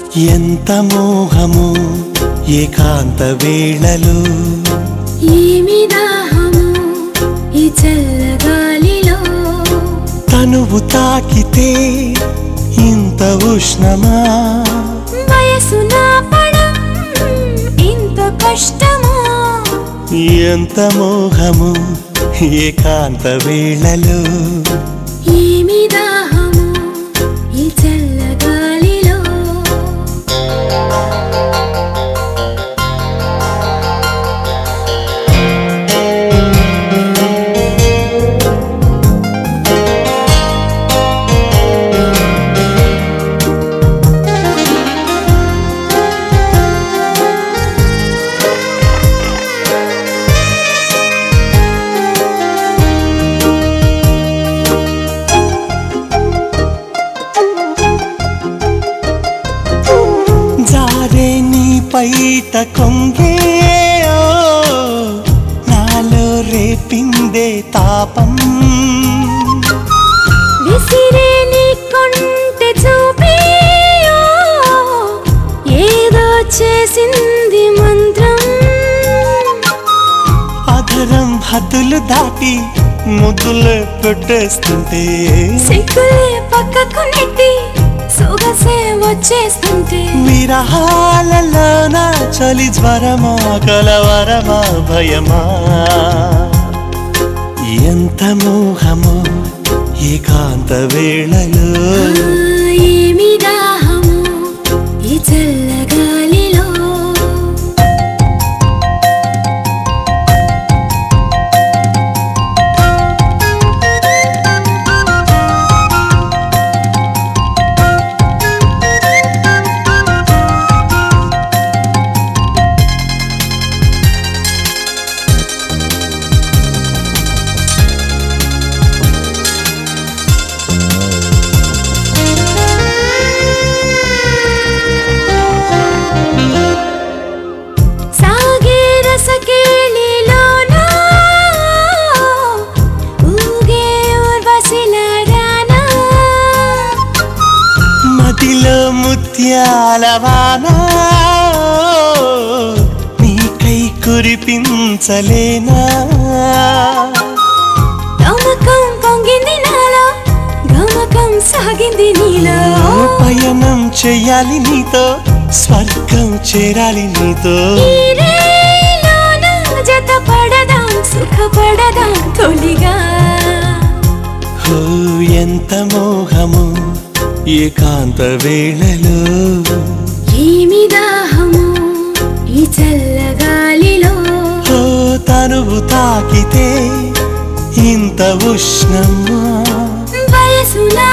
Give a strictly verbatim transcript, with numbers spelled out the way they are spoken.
ఎంత మోహము ఏకాంత వేళలో ఏమి దాహము ఈ చల్లగాలిలో తనువు తాకితే ఇంత ఉష్ణమా వయసు నాపడం ఇంత కష్టమా ఎంత మోహము ఏకాంత వేళలో ఏమి దాహము ఈ చల్లగాలిలో పైట కొంగే నాలో రేపిందే తాపం విసిరే నీ కొంటె చూపే ఏదో చేసింది మంత్రం అధరం హద్దులు దాటి ముద్దులు పెట్టేస్తుంటే సిగ్గులే పక్కకు నెట్టి సొగసే వచ్చేస్తుంటే విరహాలలో నా చలి జ్వరమా కలవరమా భయమా ఎంత మోహమో ఏకాంత వేళలో ఏమి దాహము ఈ చల్లగాలిలో ముత్యాలవానా నీకై కురిపించలేనా గమకం పొంగింది నాలో గమకం సాగింది నీలో పయనం చెయ్యాలి నీతో స్వర్గం చేరాలి నీతో జత పడదాం సుఖపడదాం తొలిగా ఎంత మోహము ఏకాంత వేళలో ఏమి దాహము ఈ చల్లగాలిలో తనువు తాకితే ఇంత ఉష్ణమా వయసులా